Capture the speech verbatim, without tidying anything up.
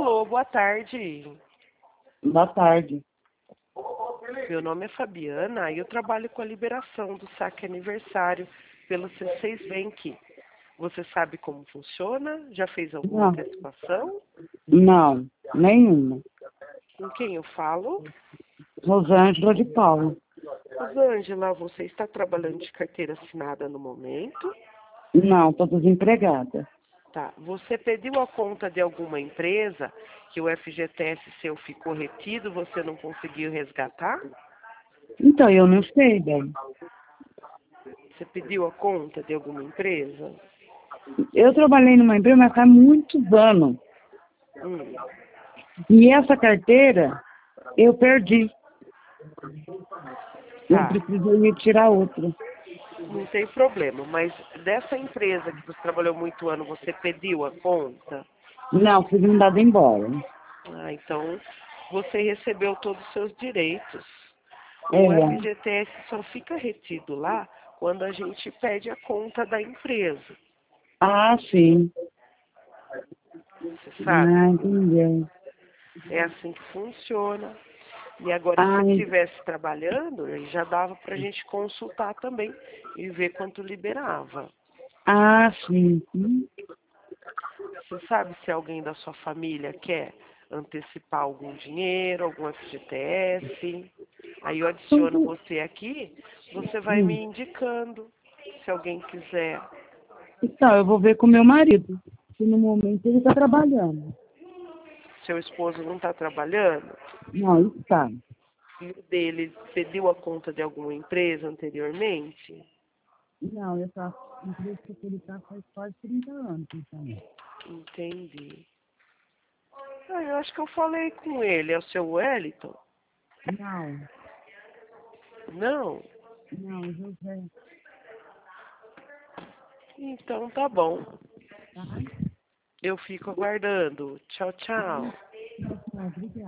Alô, boa tarde. Boa tarde. Meu nome é Fabiana e eu trabalho com a liberação do saque aniversário pelo C seis Bank. Você sabe como funciona? Já fez alguma Não, antecipação? não, nenhuma. Com quem eu falo? Rosângela de Paula. Rosângela, você está trabalhando de carteira assinada no momento? Não, estou desempregada. Tá. Você pediu a conta de alguma empresa que o F G T S seu ficou retido, você não conseguiu resgatar? Então, eu não sei, bem. Você pediu a conta de alguma empresa? Eu trabalhei numa empresa, mas há muitos anos. Hum. E essa carteira, eu perdi. Eu Tá. preciso ir tirar outra. Não tem problema, mas dessa empresa que você trabalhou muito ano, você pediu a conta? Não, fui mandada embora. Ah, então você recebeu todos os seus direitos. O É. F G T S só fica retido lá quando a gente pede a conta da empresa. Ah, sim. Você sabe? Ah, entendi. É assim que funciona. E agora, se Ah, estivesse trabalhando, aí já dava para a gente consultar também e ver quanto liberava. ah, sim. Hum. Você sabe se alguém da sua família quer antecipar algum dinheiro, algum F G T S? Aí eu adiciono você aqui, você vai me Hum. indicando se alguém quiser. Então, eu vou ver com meu marido, que no momento ele está trabalhando. Seu esposo não está trabalhando? Não, está. E o dele pediu a conta de alguma empresa anteriormente? Não, essa empresa que ele está faz quase trinta anos, então. Entendi. Ah, eu acho que eu falei com ele. É o seu Wellington? Não, Não? não, José. Então tá bom. Tá? Eu fico aguardando. Tchau, tchau. Tá, obrigada.